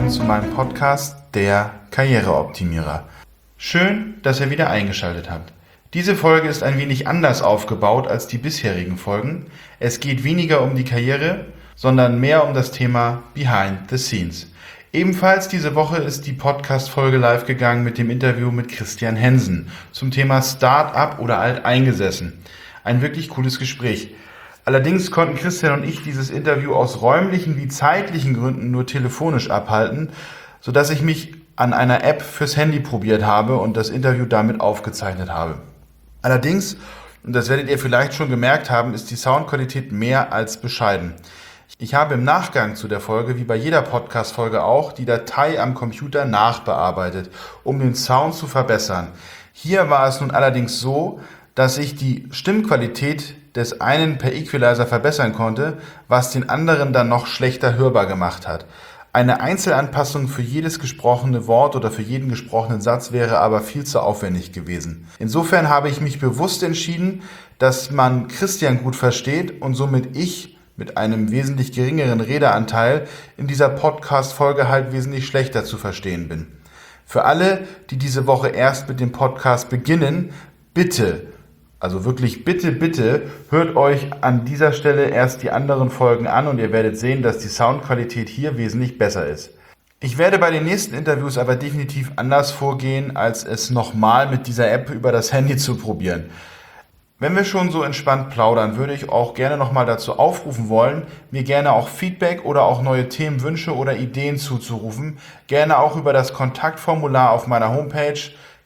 willkommen zu meinem Podcast Der Karriereoptimierer. Schön, dass ihr wieder eingeschaltet habt. Diese Folge ist ein wenig anders aufgebaut als die bisherigen Folgen. Es geht weniger um die Karriere, sondern mehr um das Thema Behind the Scenes. Ebenfalls diese Woche ist die Podcast-Folge live gegangen mit dem Interview mit Christian Hensen zum Thema Start-up oder alteingesessen. Ein wirklich cooles Gespräch. Allerdings konnten Christian und ich dieses Interview aus räumlichen wie zeitlichen Gründen nur telefonisch abhalten, sodass ich mich an einer App fürs Handy probiert habe und das Interview damit aufgezeichnet habe. Allerdings, und das werdet ihr vielleicht schon gemerkt haben, ist die Soundqualität mehr als bescheiden. Ich habe im Nachgang zu der Folge, wie bei jeder Podcast-Folge auch, die Datei am Computer nachbearbeitet, um den Sound zu verbessern. Hier war es nun allerdings so, dass ich die Stimmqualität des einen per Equalizer verbessern konnte, was den anderen dann noch schlechter hörbar gemacht hat. Eine Einzelanpassung für jedes gesprochene Wort oder für jeden gesprochenen Satz wäre aber viel zu aufwendig gewesen. Insofern habe ich mich bewusst entschieden, dass man Christian gut versteht und somit ich mit einem wesentlich geringeren Redeanteil in dieser Podcast-Folge halt wesentlich schlechter zu verstehen bin. Für alle, die diese Woche erst mit dem Podcast beginnen, bitte, also wirklich bitte, hört euch an dieser Stelle erst die anderen Folgen an und ihr werdet sehen, dass die Soundqualität hier wesentlich besser ist. Ich werde bei den nächsten Interviews aber definitiv anders vorgehen, als es nochmal mit dieser App über das Handy zu probieren. Wenn wir schon so entspannt plaudern, würde ich auch gerne nochmal dazu aufrufen wollen, mir gerne auch Feedback oder auch neue Themenwünsche oder Ideen zuzurufen, gerne auch über das Kontaktformular auf meiner Homepage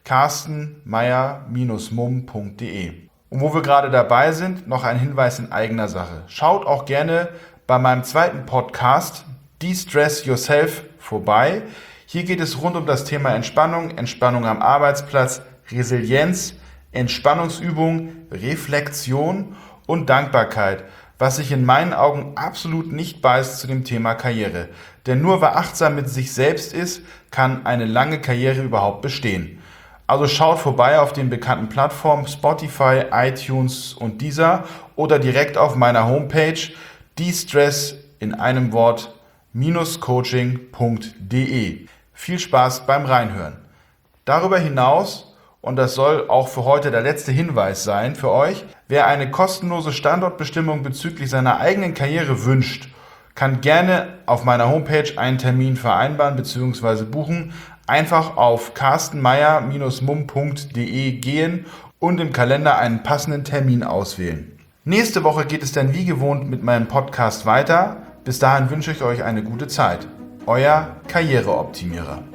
carstenmeyer-mumm.de. Und wo wir gerade dabei sind, noch ein Hinweis in eigener Sache. Schaut auch gerne bei meinem zweiten Podcast De-Stress Yourself vorbei. Hier geht es rund um das Thema Entspannung, Entspannung am Arbeitsplatz, Resilienz, Entspannungsübung, Reflexion und Dankbarkeit, was sich in meinen Augen absolut nicht beißt zu dem Thema Karriere. Denn nur wer achtsam mit sich selbst ist, kann eine lange Karriere überhaupt bestehen. Also schaut vorbei auf den bekannten Plattformen Spotify, iTunes und Deezer oder direkt auf meiner Homepage De-Stress in einem Wort -coaching.de. Viel Spaß beim Reinhören. Darüber hinaus, und das soll auch für heute der letzte Hinweis sein für euch, wer eine kostenlose Standortbestimmung bezüglich seiner eigenen Karriere wünscht, kann gerne auf meiner Homepage einen Termin vereinbaren bzw. buchen. Einfach auf carstenmeyer-mumm.de gehen und im Kalender einen passenden Termin auswählen. Nächste Woche geht es dann wie gewohnt mit meinem Podcast weiter. Bis dahin wünsche ich euch eine gute Zeit. Euer Karriereoptimierer.